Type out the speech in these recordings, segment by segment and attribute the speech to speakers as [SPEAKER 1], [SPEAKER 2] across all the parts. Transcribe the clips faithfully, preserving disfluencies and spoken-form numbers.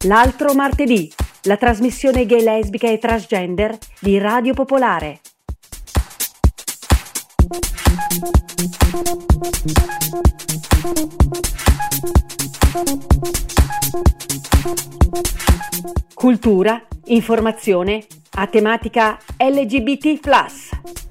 [SPEAKER 1] L'altro martedì, la trasmissione gay, lesbica e transgender di Radio Popolare. Cultura, informazione a tematica L G B T plus.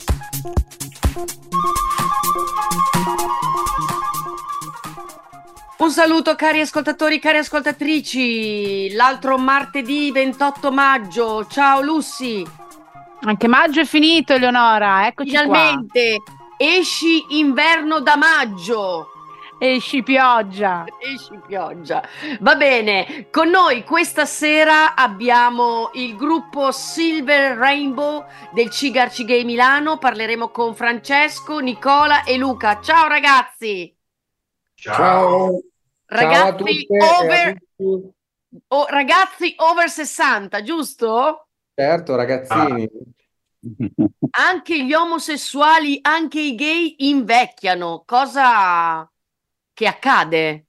[SPEAKER 2] Un saluto cari ascoltatori, cari ascoltatrici, l'altro martedì ventotto maggio, ciao Lucy.
[SPEAKER 3] Anche maggio è finito, Eleonora, eccoci
[SPEAKER 2] Finalmente, qua. Esci inverno da maggio.
[SPEAKER 3] Esci pioggia.
[SPEAKER 2] Esci pioggia. Va bene, con noi questa sera abbiamo il gruppo Silver Rainbow del Cigarci Gay Milano, parleremo con Francesco, Nicola e Luca. Ciao ragazzi.
[SPEAKER 4] Ciao.
[SPEAKER 2] Ragazzi,
[SPEAKER 4] Ciao
[SPEAKER 2] over, oh, ragazzi over sessanta, giusto?
[SPEAKER 4] Certo, ragazzini.
[SPEAKER 2] Ah. Anche gli omosessuali, anche i gay invecchiano. Cosa che accade?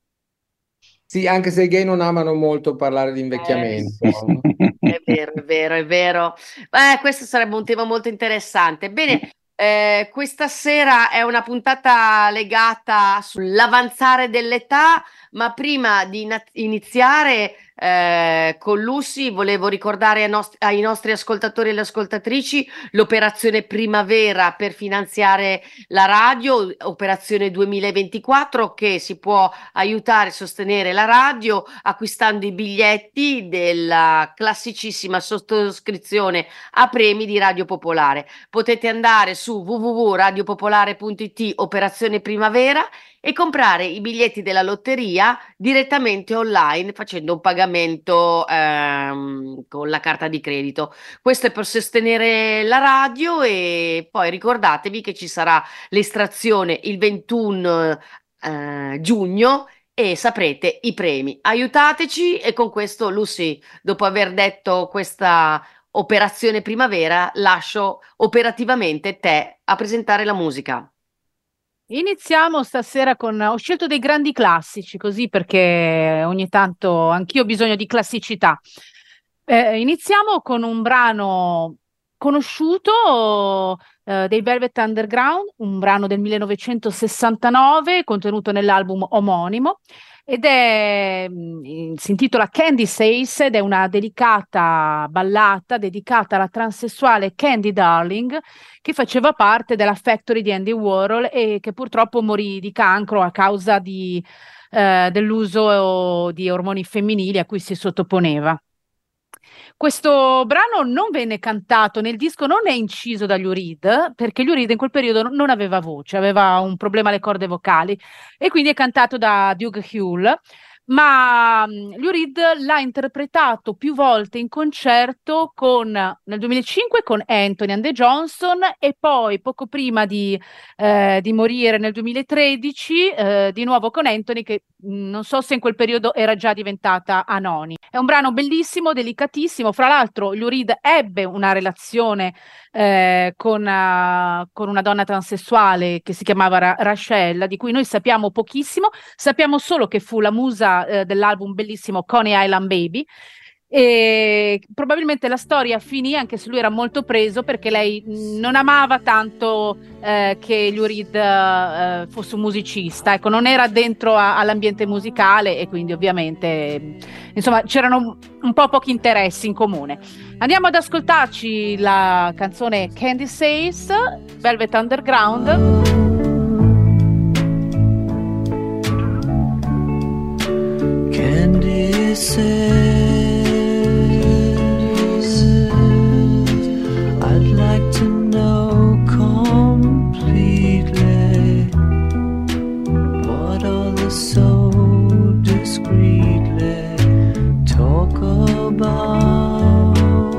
[SPEAKER 4] Sì, anche se i gay non amano molto parlare di invecchiamento.
[SPEAKER 2] Eh, è vero, è vero, è vero. Eh, questo sarebbe un tema molto interessante. Bene. Eh, questa sera è una puntata legata sull'avanzare dell'età, ma prima di in- iniziare eh, con Lucy volevo ricordare ai, nost- ai nostri ascoltatori e le ascoltatrici l'operazione Primavera per finanziare la radio, operazione duemilaventiquattro, che si può aiutare e sostenere la radio acquistando i biglietti della classicissima sottoscrizione a premi di Radio Popolare. Potete andare su w w w punto radio popolare punto i t operazione primavera e comprare i biglietti della lotteria direttamente online facendo un pagamento ehm, con la carta di credito. Questo è per sostenere la radio e poi ricordatevi che ci sarà l'estrazione il ventuno eh, giugno e saprete i premi. Aiutateci e con questo Lucy, dopo aver detto questa operazione primavera, lascio operativamente te a presentare la musica.
[SPEAKER 3] Iniziamo stasera con, ho scelto dei grandi classici, così perché ogni tanto anch'io ho bisogno di classicità. Eh, iniziamo con un brano conosciuto eh, dei Velvet Underground, un brano del millenovecentosessantanove contenuto nell'album omonimo. Ed è, mh, si intitola Candy Says ed è una delicata ballata dedicata alla transessuale Candy Darling, che faceva parte della Factory di Andy Warhol e che purtroppo morì di cancro a causa di, eh, dell'uso di ormoni femminili a cui si sottoponeva. Questo brano non venne cantato nel disco, non è inciso da Lou Reed, perché Lou Reed in quel periodo non aveva voce, aveva un problema alle corde vocali e quindi è cantato da Doug Hull, ma Lou Reed l'ha interpretato più volte in concerto con, nel duemilacinque con Anthony and the Johnson e poi poco prima di, eh, di morire nel duemilatredici eh, di nuovo con Anthony, che mh, non so se in quel periodo era già diventata Anoni. È un brano bellissimo, delicatissimo. Fra l'altro Lou Reed ebbe una relazione eh, con, uh, con una donna transessuale che si chiamava Ra- Rachel, di cui noi sappiamo pochissimo, sappiamo solo che fu la musa eh, dell'album bellissimo Coney Island Baby. E probabilmente la storia finì, anche se lui era molto preso, perché lei non amava tanto eh, che Lou Reed eh, fosse un musicista, ecco, non era dentro a, all'ambiente musicale e quindi ovviamente insomma c'erano un po' pochi interessi in comune. Andiamo ad ascoltarci la canzone Candy Says, Velvet Underground.
[SPEAKER 5] Candy says I'd like to know completely what all the so discreetly talk about.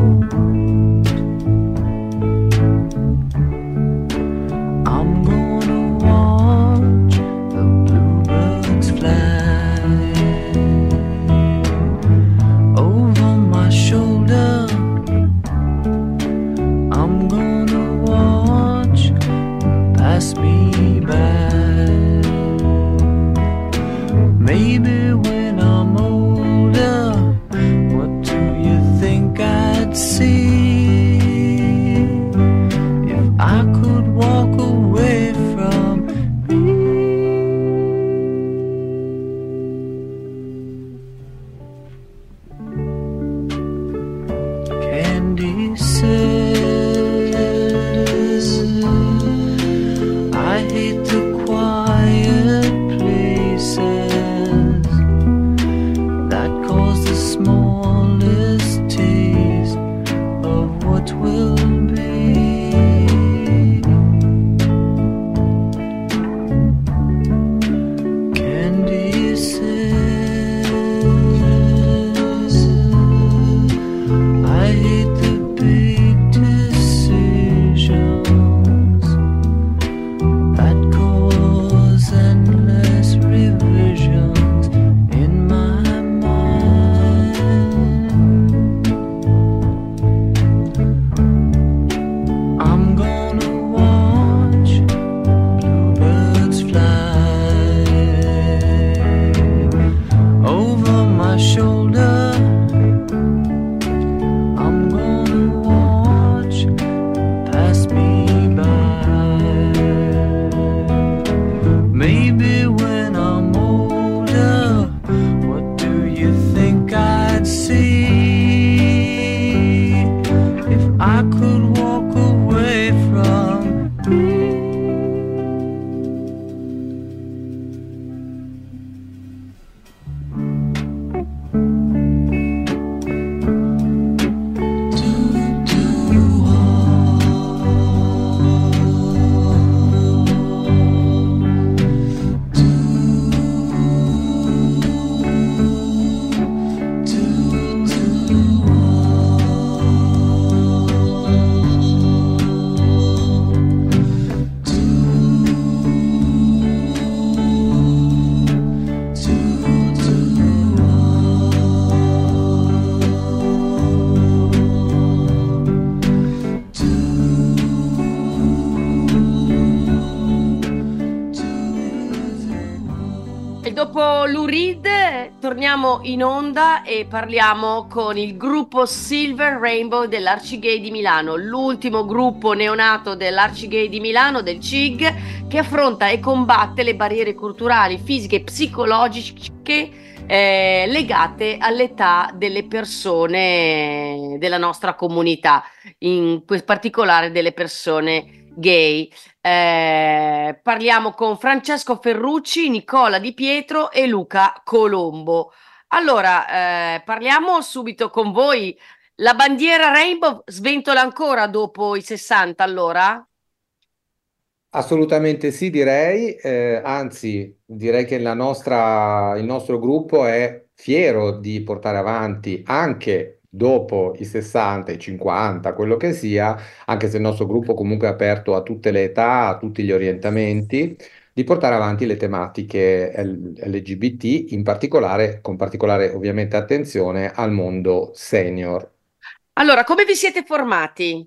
[SPEAKER 5] I'm gonna watch the bluebirds fly over my shoulder. I'm gonna watch pass me by. Maybe when I'm older I could walk away from me. Candy says, I hate the quiet places that cause the smallest taste of what will be. Candy says, I hate the big decisions that cause endless revisions in my mind. I'm gonna watch bluebirds fly over my shoulder. I'm gonna watch pass me by. Maybe when I'm older, what do you think I'd see if I could walk away from me?
[SPEAKER 2] E dopo Lou Reed torniamo in onda e parliamo con il gruppo Silver Rainbow dell'Arcigay di Milano, l'ultimo gruppo neonato dell'Arcigay di Milano, del C I G, che affronta e combatte le barriere culturali, fisiche e psicologiche eh, legate all'età delle persone della nostra comunità, in que- particolare delle persone gay. Eh, parliamo con Francesco Ferrucci, Nicola Di Pietro e Luca Colombo. Allora, eh, parliamo subito con voi. La bandiera Rainbow sventola ancora dopo i sessanta, allora?
[SPEAKER 4] Assolutamente sì, direi, eh, anzi direi che la nostra, il nostro gruppo è fiero di portare avanti anche dopo i sessanta, i cinquanta, quello che sia, anche se il nostro gruppo comunque è aperto a tutte le età, a tutti gli orientamenti, di portare avanti le tematiche L- L G B T, in particolare, con particolare ovviamente attenzione al mondo senior.
[SPEAKER 2] Allora, come vi siete formati?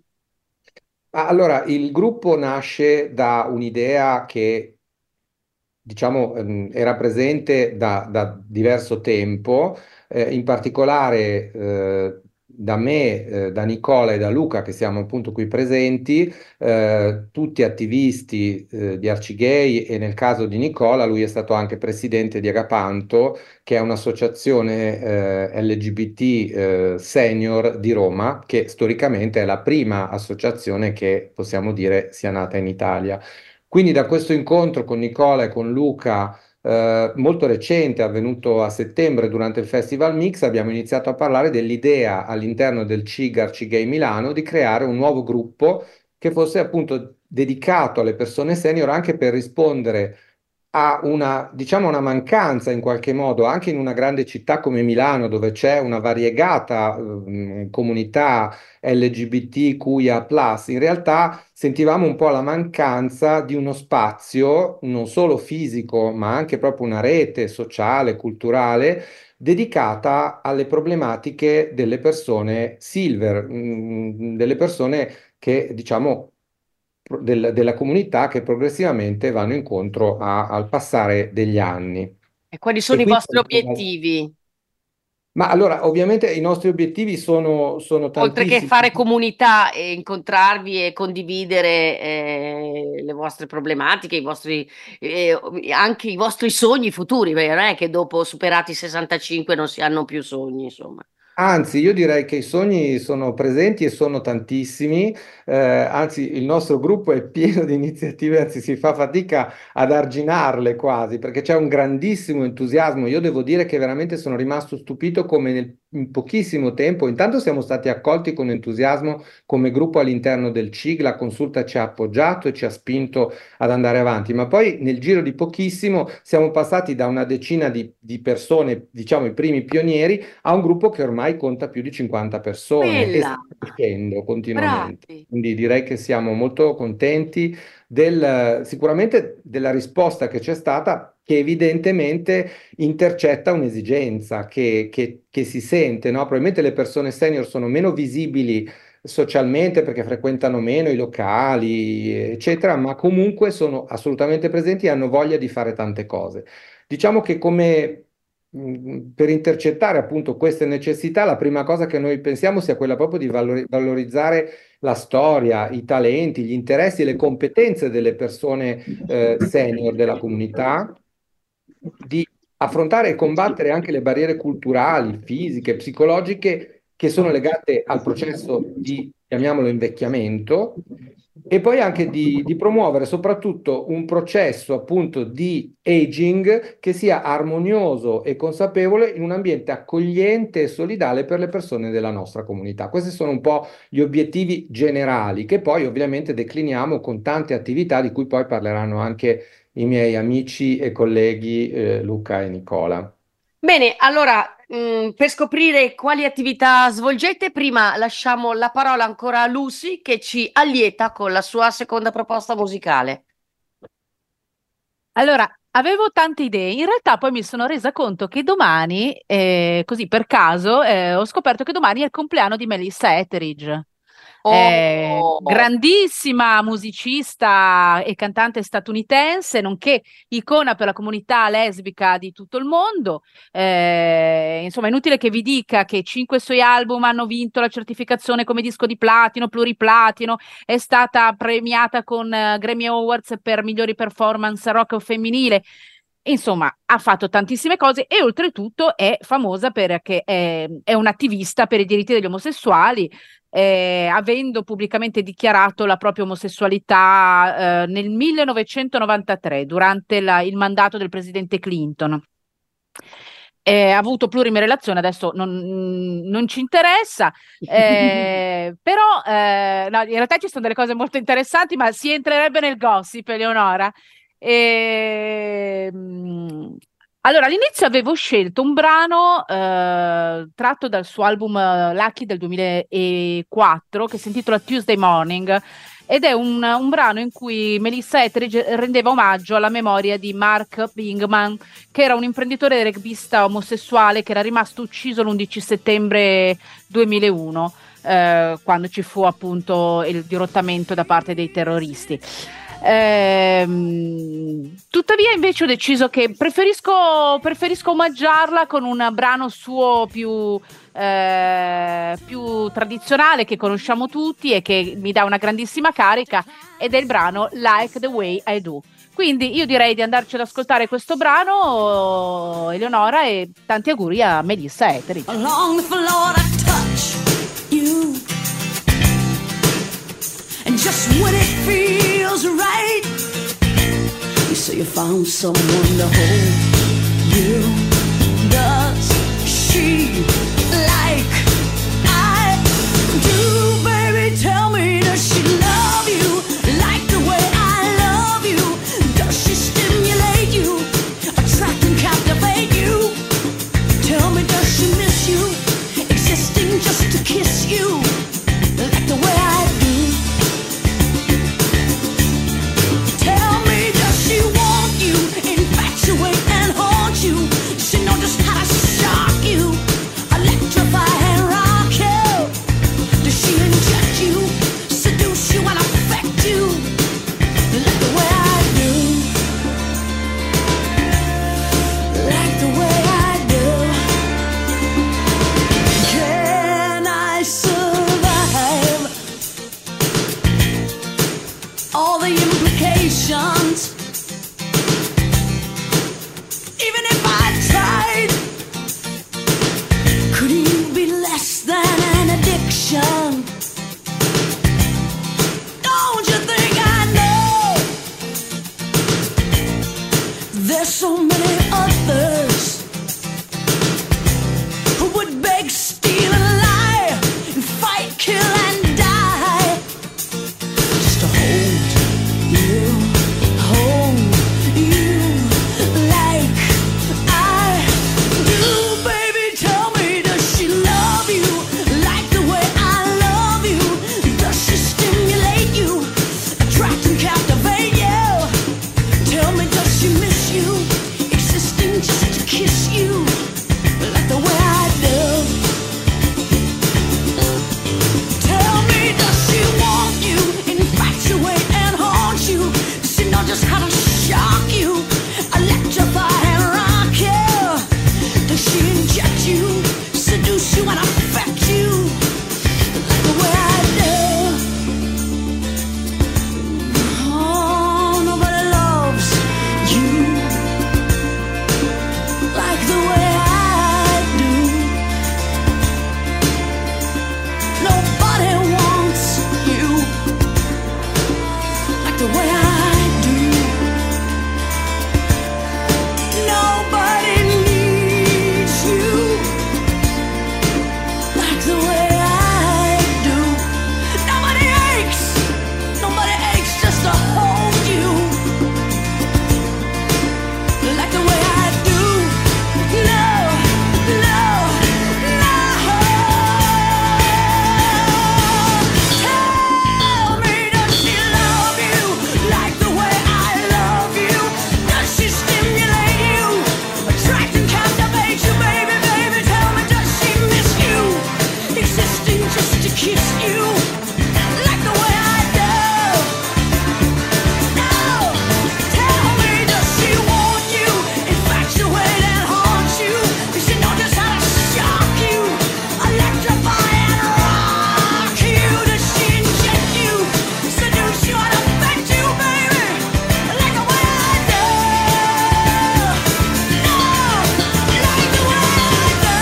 [SPEAKER 4] Ah, Allora, il gruppo nasce da un'idea che, diciamo, ehm, era presente da, da diverso tempo, eh, in particolare eh, da me, eh, da Nicola e da Luca, che siamo appunto qui presenti, eh, tutti attivisti eh, di Arcigay, e nel caso di Nicola, lui è stato anche presidente di Agapanto, che è un'associazione eh, L G B T eh, senior di Roma, che storicamente è la prima associazione che possiamo dire sia nata in Italia. Quindi da questo incontro con Nicola e con Luca, eh, molto recente, avvenuto a settembre durante il Festival Mix, abbiamo iniziato a parlare dell'idea all'interno del C I G Arcigay Milano di creare un nuovo gruppo che fosse appunto dedicato alle persone senior, anche per rispondere a una, diciamo, una mancanza in qualche modo, anche in una grande città come Milano, dove c'è una variegata ehm, comunità L G B T Q I A plus. In realtà sentivamo un po' la mancanza di uno spazio, non solo fisico, ma anche proprio una rete sociale, culturale, dedicata alle problematiche delle persone silver, mm, delle persone che, diciamo, pro- del- della comunità, che progressivamente vanno incontro a- al passare degli anni.
[SPEAKER 2] E quali
[SPEAKER 4] E
[SPEAKER 2] sono i
[SPEAKER 4] quindi
[SPEAKER 2] vostri obiettivi?
[SPEAKER 4] Ma allora, ovviamente i nostri obiettivi sono, sono
[SPEAKER 2] Oltre che
[SPEAKER 4] tantissimi.
[SPEAKER 2] fare comunità e incontrarvi e condividere eh, le vostre problematiche, i vostri, eh, anche i vostri sogni futuri, perché non è che dopo superati i sessantacinque non si hanno più sogni, insomma.
[SPEAKER 4] Anzi, io direi che i sogni sono presenti e sono tantissimi, eh, anzi il nostro gruppo è pieno di iniziative, anzi si fa fatica ad arginarle quasi, perché c'è un grandissimo entusiasmo. Io devo dire che veramente sono rimasto stupito come nel- in pochissimo tempo, intanto siamo stati accolti con entusiasmo come gruppo all'interno del C I G, la Consulta ci ha appoggiato e ci ha spinto ad andare avanti, ma poi nel giro di pochissimo siamo passati da una decina di, di persone, diciamo i primi pionieri, a un gruppo che ormai conta più di cinquanta persone e sta
[SPEAKER 2] Bella,
[SPEAKER 4] crescendo continuamente.
[SPEAKER 2] bravi.
[SPEAKER 4] Quindi direi che siamo molto contenti del, sicuramente della risposta che c'è stata, che evidentemente intercetta un'esigenza che, che- che si sente, no? Probabilmente le persone senior sono meno visibili socialmente perché frequentano meno i locali, eccetera, ma comunque sono assolutamente presenti e hanno voglia di fare tante cose. Diciamo che come mh, per intercettare appunto queste necessità, la prima cosa che noi pensiamo sia quella proprio di valori- valorizzare la storia, i talenti, gli interessi e le competenze delle persone eh, senior della comunità, di affrontare e combattere anche le barriere culturali, fisiche, psicologiche che sono legate al processo di, chiamiamolo, invecchiamento, e poi anche di, di promuovere soprattutto un processo appunto di aging che sia armonioso e consapevole in un ambiente accogliente e solidale per le persone della nostra comunità. Questi sono un po' gli obiettivi generali che poi ovviamente decliniamo con tante attività di cui poi parleranno anche i miei amici e colleghi eh, Luca e Nicola.
[SPEAKER 2] Bene, allora, mh, per scoprire quali attività svolgete, prima lasciamo la parola ancora a Lucy che ci allieta con la sua seconda proposta musicale.
[SPEAKER 3] Allora, avevo tante idee, in realtà poi mi sono resa conto che domani, eh, così per caso, eh, ho scoperto che domani è il compleanno di Melissa Etheridge. Eh,
[SPEAKER 2] Oh,
[SPEAKER 3] grandissima musicista e cantante statunitense, nonché icona per la comunità lesbica di tutto il mondo. Eh, insomma, è inutile che vi dica che cinque suoi album hanno vinto la certificazione come disco di platino, pluriplatino, è stata premiata con eh, Grammy Awards per migliori performance rock o femminile. Insomma, ha fatto tantissime cose e oltretutto è famosa perché è, è un'attivista per i diritti degli omosessuali, eh, avendo pubblicamente dichiarato la propria omosessualità eh, nel millenovecentonovantatré, durante la- il mandato del presidente Clinton. Eh, ha avuto plurime relazioni, adesso non, non ci interessa, eh, però eh, no, in realtà ci sono delle cose molto interessanti, ma si entrerebbe nel gossip, Eleonora. Ehm, allora, all'inizio avevo scelto un brano eh, tratto dal suo album eh, Lucky del duemilaquattro che si intitola Tuesday Morning ed è un, un brano in cui Melissa Etheridge rendeva omaggio alla memoria di Mark Bingman, che era un imprenditore e rugbista omosessuale che era rimasto ucciso l'undici settembre duemilauno, eh, quando ci fu appunto il dirottamento da parte dei terroristi. Ehm, tuttavia invece ho deciso che preferisco, preferisco omaggiarla con un brano suo più, eh, più tradizionale che conosciamo tutti e che mi dà una grandissima carica, ed è il brano Like the Way I Do. Quindi io direi di andarci ad ascoltare questo brano, Eleonora, e tanti auguri a Melissa Etheridge.
[SPEAKER 6] Along the floor I touch you, and just when it feels right, you say you found someone to hold you. Does she like I do, baby? Tell me, does she love you like the way I love you? Does she stimulate you, attract and captivate you? Tell me, does she miss you, existing just to kiss you like the way I do? Tell me, does she want you, infatuate and haunt you? Does she know just how to shock you? I let all the implications. Even if I tried, could you be less than an addiction? Don't you think I know there's so many others who would beg, steal and lie and fight, kill and die just to hold you, hold you like I do. Baby, tell me, does she love you like the way I love you? Does she stimulate you, attract and captivate you? Tell me, does she miss you, existing just to kiss you like the way I do? Tell me, does she want you, infatuate and haunt you? Does she know just how to shock you, electrify and rock you? Does she inject you, seduce you and affect you like the way I do? Oh, nobody loves you like the way I do. Nobody wants you like the way I do. Nobody needs you like the way I do. Nobody aches, nobody aches just to hold you like the way I do. No, no, no. Tell me, does she love you like the way I love you? Does she stimulate you, attract and captivate you? Baby, baby, tell me, does she miss you, existing just to kiss you like the way I do? No, tell me, does she want you, infatuate and haunt you? Does she know just how to shock you, electrify and rock you? Does she inject you, seduce you and affect you, baby, like the way I do? No, like the way I do.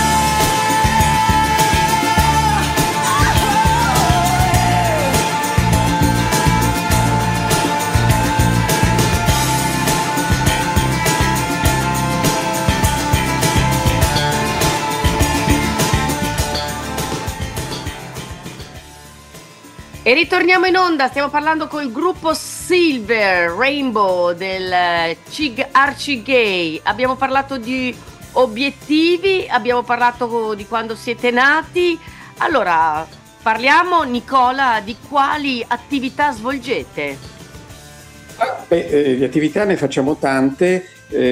[SPEAKER 2] E ritorniamo in onda, stiamo parlando col gruppo Silver Rainbow del eh, Cig Archie Gay. Abbiamo parlato di obiettivi, abbiamo parlato di quando siete nati. Allora, parliamo, Nicola, di quali attività svolgete?
[SPEAKER 7] Ah, beh, eh, di attività ne facciamo tante.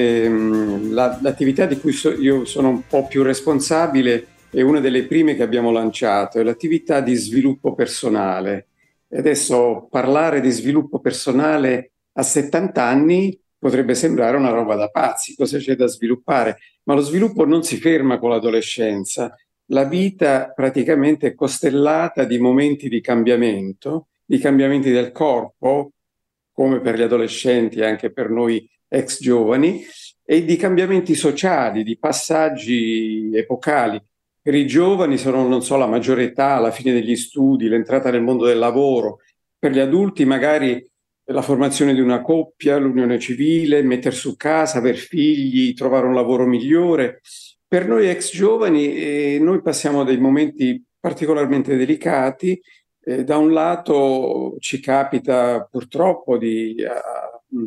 [SPEAKER 7] Ehm, la- l'attività di cui so- io sono un po' più responsabile è una delle prime che abbiamo lanciato, è l'attività di sviluppo personale. E adesso parlare di sviluppo personale a settanta anni potrebbe sembrare una roba da pazzi, cosa c'è da sviluppare? Ma lo sviluppo non si ferma con l'adolescenza. La vita praticamente è costellata di momenti di cambiamento, di cambiamenti del corpo, come per gli adolescenti, anche per noi ex giovani, e di cambiamenti sociali, di passaggi epocali. Per i giovani sono, non so, la maggiore età, la fine degli studi, l'entrata nel mondo del lavoro. Per gli adulti magari la formazione di una coppia, l'unione civile, mettere su casa, aver figli, trovare un lavoro migliore. Per noi ex giovani, eh, noi passiamo dei momenti particolarmente delicati. Eh, da un lato ci capita purtroppo di, ah, mh,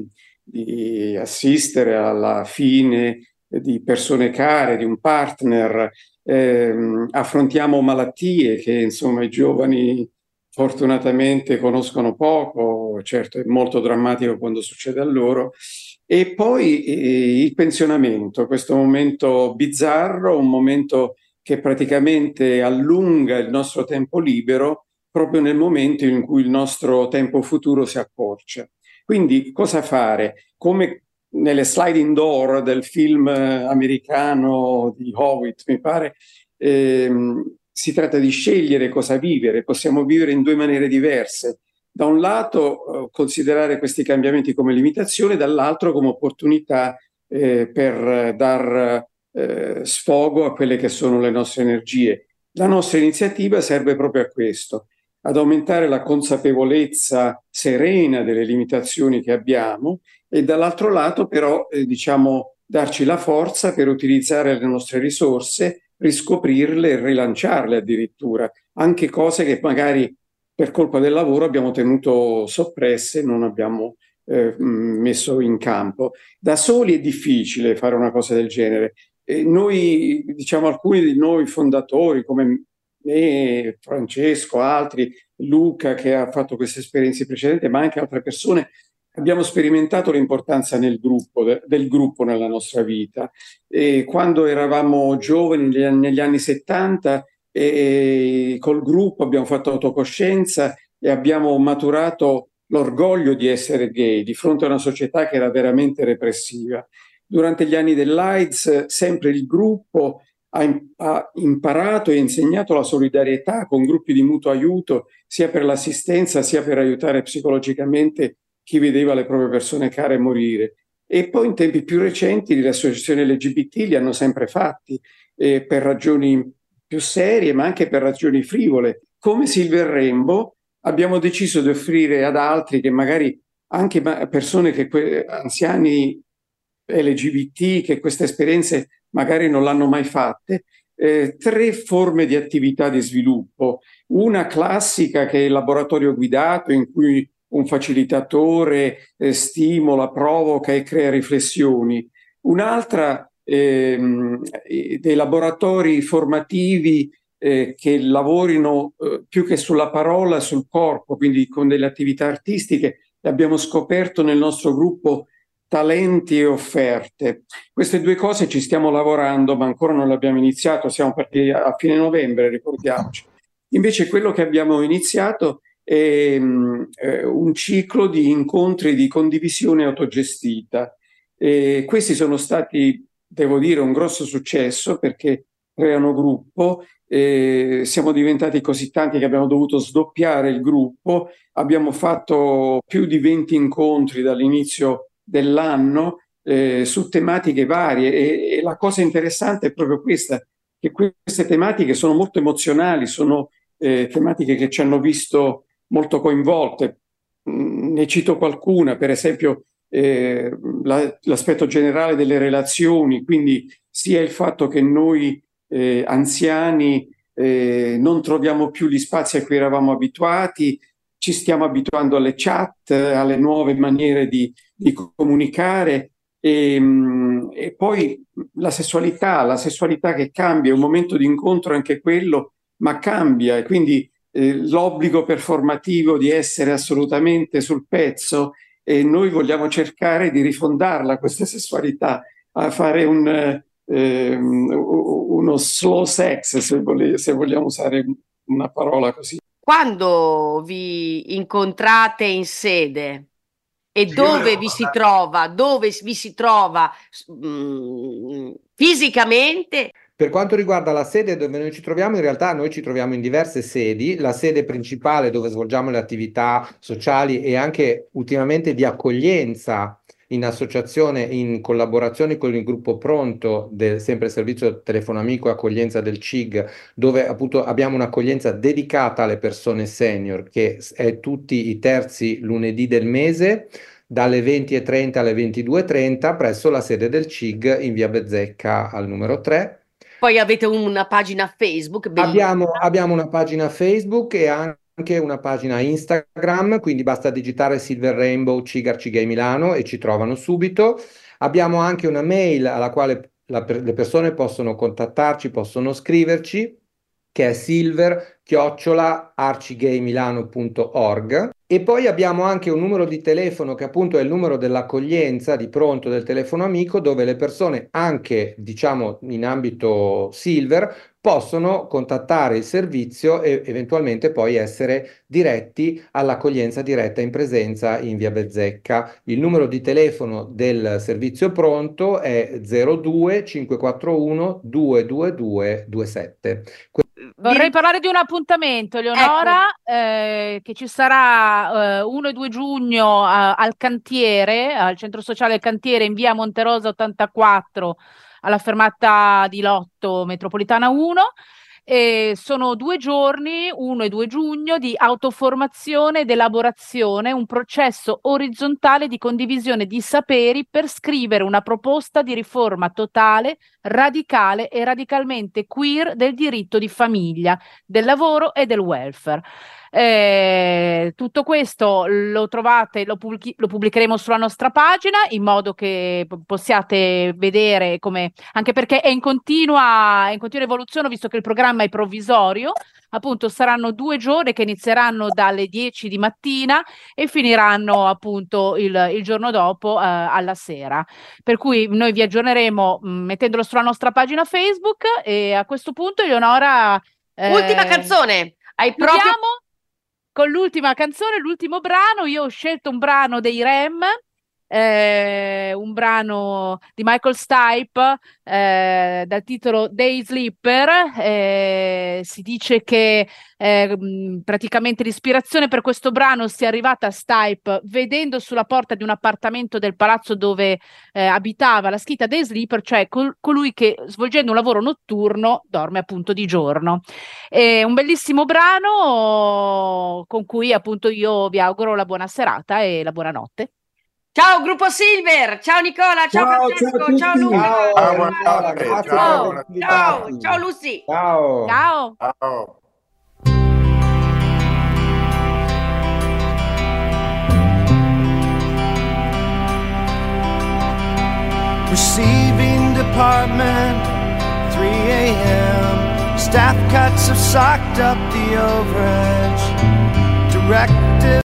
[SPEAKER 7] di assistere alla fine di persone care, di un partner. Ehm, affrontiamo malattie che insomma i giovani fortunatamente conoscono poco, certo è molto drammatico quando succede a loro. E poi eh, il pensionamento, questo momento bizzarro, un momento che praticamente allunga il nostro tempo libero proprio nel momento in cui il nostro tempo futuro si accorcia. Quindi cosa fare? Come nelle sliding door del film americano di Howitt, mi pare, ehm, si tratta di scegliere cosa vivere. Possiamo vivere in due maniere diverse. da un lato eh, considerare questi cambiamenti come limitazione, dall'altro come opportunità eh, per dar eh, sfogo a quelle che sono le nostre energie. La nostra iniziativa serve proprio a questo, ad aumentare la consapevolezza serena delle limitazioni che abbiamo e dall'altro lato però eh, diciamo darci la forza per utilizzare le nostre risorse, riscoprirle e rilanciarle addirittura, anche cose che magari per colpa del lavoro abbiamo tenuto soppresse e non abbiamo eh, messo in campo. Da soli è difficile fare una cosa del genere. E noi, diciamo, alcuni di noi fondatori, come me, Francesco, altri, Luca che ha fatto queste esperienze precedenti, ma anche altre persone, abbiamo sperimentato l'importanza nel gruppo, de, del gruppo nella nostra vita. E quando eravamo giovani, negli, negli anni settanta, e col gruppo abbiamo fatto autocoscienza e abbiamo maturato l'orgoglio di essere gay di fronte a una società che era veramente repressiva. Durante gli anni dell'AIDS, sempre il gruppo ha, ha imparato e insegnato la solidarietà con gruppi di mutuo aiuto, sia per l'assistenza sia per aiutare psicologicamente chi vedeva le proprie persone care morire. E poi in tempi più recenti le associazioni L G B T li hanno sempre fatti, eh, per ragioni più serie, ma anche per ragioni frivole. Come Silver Rainbow abbiamo deciso di offrire ad altri, che magari anche persone che anziani L G B T, che queste esperienze magari non l'hanno mai fatte, eh, tre forme di attività di sviluppo. Una classica che è il laboratorio guidato, in cui un facilitatore eh, stimola, provoca e crea riflessioni. Un'altra ehm, dei laboratori formativi eh, che lavorino eh, più che sulla parola, sul corpo, quindi con delle attività artistiche. Abbiamo scoperto nel nostro gruppo talenti e offerte. Queste due cose ci stiamo lavorando, ma ancora non l'abbiamo iniziato, siamo partiti a fine novembre, ricordiamoci. Invece quello che abbiamo iniziato è um, un ciclo di incontri di condivisione autogestita. E questi sono stati, devo dire, un grosso successo perché creano gruppo. E siamo diventati così tanti che abbiamo dovuto sdoppiare il gruppo. Abbiamo fatto più di venti incontri dall'inizio dell'anno eh, su tematiche varie e, e la cosa interessante è proprio questa, che queste tematiche sono molto emozionali, sono eh, tematiche che ci hanno visto molto coinvolte. Mm, ne cito qualcuna, per esempio eh, la, l'aspetto generale delle relazioni, quindi sia il fatto che noi eh, anziani eh, non troviamo più gli spazi a cui eravamo abituati, ci stiamo abituando alle chat, alle nuove maniere di, di comunicare e, e poi la sessualità, la sessualità che cambia, è un momento di incontro anche quello, ma cambia e quindi eh, l'obbligo performativo di essere assolutamente sul pezzo e noi vogliamo cercare di rifondarla questa sessualità, a fare un, eh, uno slow sex, se, vole, se vogliamo usare una parola così.
[SPEAKER 2] Quando vi incontrate in sede e dove vi si trova, dove vi si trova mh, fisicamente?
[SPEAKER 4] Per quanto riguarda la sede dove noi ci troviamo, in realtà noi ci troviamo in diverse sedi. La sede principale dove svolgiamo le attività sociali e anche ultimamente di accoglienza in associazione, in collaborazione con il gruppo Pronto, del sempre servizio telefono amico e accoglienza del C I G, dove appunto abbiamo un'accoglienza dedicata alle persone senior, che è tutti i terzi lunedì del mese, dalle venti e trenta alle ventidue e trenta, presso la sede del C I G in via Bezzecca al numero tre.
[SPEAKER 2] Poi avete una pagina Facebook.
[SPEAKER 4] Abbiamo, abbiamo una pagina Facebook e anche anche una pagina Instagram, quindi basta digitare Silver Rainbow C I G Arcigay Milano e ci trovano subito. Abbiamo anche una mail alla quale la, le persone possono contattarci, possono scriverci, che è silver chiocciola arcigaymilano punto org. E poi abbiamo anche un numero di telefono che appunto è il numero dell'accoglienza di Pronto del telefono amico, dove le persone anche diciamo in ambito Silver possono contattare il servizio e eventualmente poi essere diretti all'accoglienza diretta in presenza in via Bezzecca. Il numero di telefono del servizio pronto è zero due cinque quattro uno due due due due sette.
[SPEAKER 3] Vorrei parlare di un appuntamento, Eleonora, ecco. eh, che ci sarà eh, primo e due giugno a, al cantiere, al centro sociale Cantiere in via Monterosa ottantaquattro, alla fermata di Lotto, metropolitana uno. E sono due giorni, primo e due giugno, di autoformazione ed elaborazione, un processo orizzontale di condivisione di saperi per scrivere una proposta di riforma totale, radicale e radicalmente queer del diritto di famiglia, del lavoro e del welfare. Eh, tutto questo lo trovate, lo, pubblichi- lo pubblicheremo sulla nostra pagina in modo che p- possiate vedere come, anche perché è in continua, è in continua evoluzione, visto che il programma è provvisorio. Appunto saranno due giorni che inizieranno dalle dieci di mattina e finiranno appunto il, il giorno dopo eh, alla sera, per cui noi vi aggiorneremo mh, mettendolo sulla nostra pagina Facebook. E a questo punto, Eleonora, eh,
[SPEAKER 2] ultima canzone, hai proprio
[SPEAKER 3] con l'ultima canzone, l'ultimo brano. Io ho scelto un brano dei Rem, eh, un brano di Michael Stipe eh, dal titolo Day Sleeper. Eh, si dice che eh, praticamente l'ispirazione per questo brano sia arrivata a Stipe vedendo sulla porta di un appartamento del palazzo dove eh, abitava la scritta Day Sleeper, cioè col- colui che svolgendo un lavoro notturno dorme appunto di giorno. È un bellissimo brano con cui appunto io vi auguro la buona serata e la buonanotte.
[SPEAKER 2] Ciao gruppo Silver, ciao Nicola, ciao,
[SPEAKER 7] Ciao,
[SPEAKER 2] Francesco,
[SPEAKER 7] ciao a
[SPEAKER 2] ciao
[SPEAKER 7] tutti.
[SPEAKER 2] Luca,
[SPEAKER 4] Ciao,
[SPEAKER 2] ciao,
[SPEAKER 4] Nicola, grazie per
[SPEAKER 2] ciao,
[SPEAKER 4] averci
[SPEAKER 2] ciao,
[SPEAKER 4] invitati.
[SPEAKER 2] ciao Lucy.
[SPEAKER 4] Ciao.
[SPEAKER 3] Ciao.
[SPEAKER 5] Ciao.
[SPEAKER 6] Receiving department, three a.m. Staff cuts have socked up the overage. Directive